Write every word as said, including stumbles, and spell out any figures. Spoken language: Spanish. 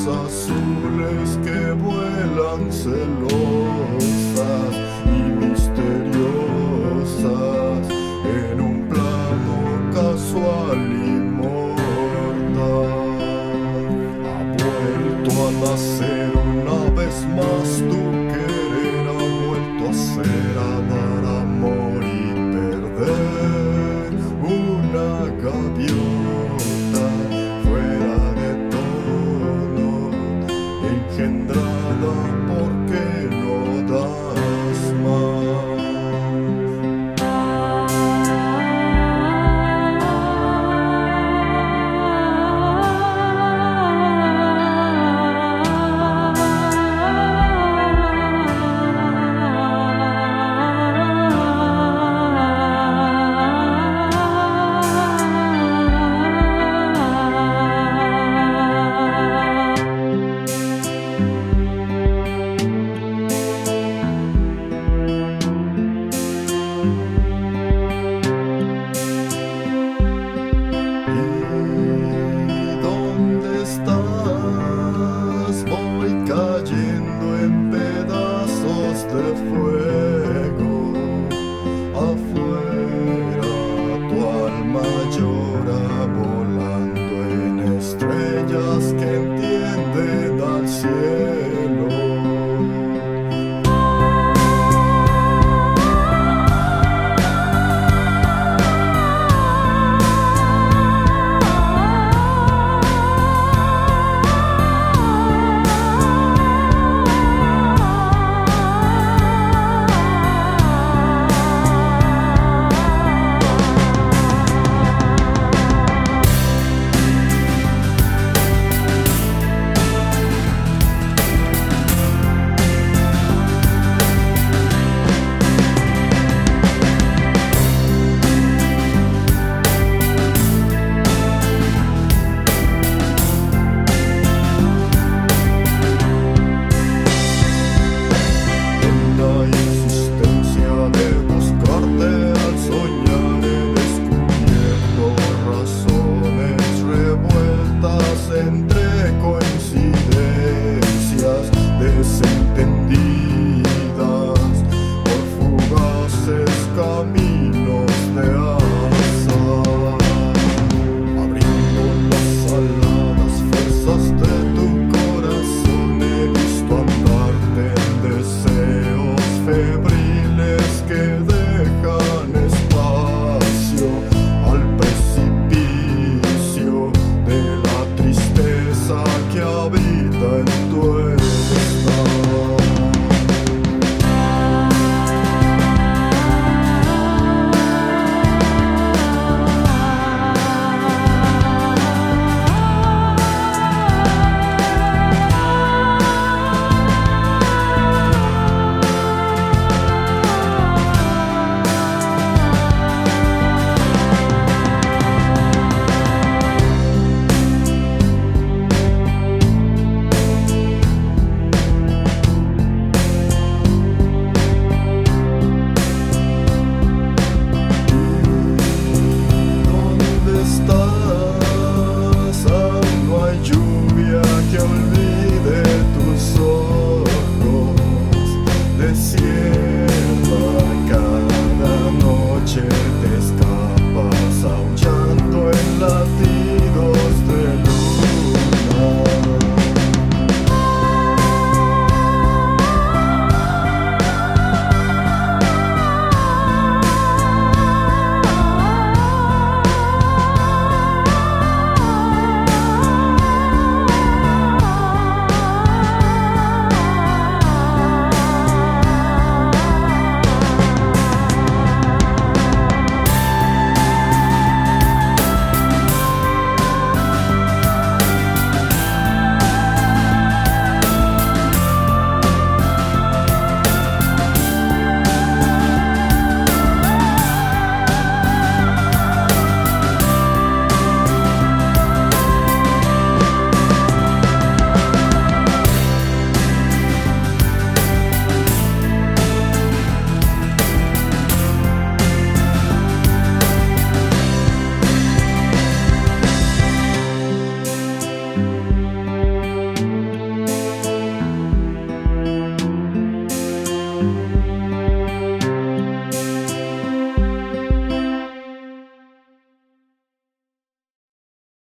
azules que vuelan celosas y misteriosas en un plano casual y mortal. Ha vuelto a nacer una vez más tu querer, ha vuelto a ser, a dar amor y perder una gaviota fuera de tono, engendrada porque no das más. Cayendo en pedazos de fuego, afuera tu alma llora volando en estrellas que entienden al cielo. Entre coincidencias desentendidas por fugaces caminos de azar, abriendo las aladas fuerzas de tu corazón, he visto andarte en deseos febriles que dejan espacio al precipicio de la tristeza que habita en tu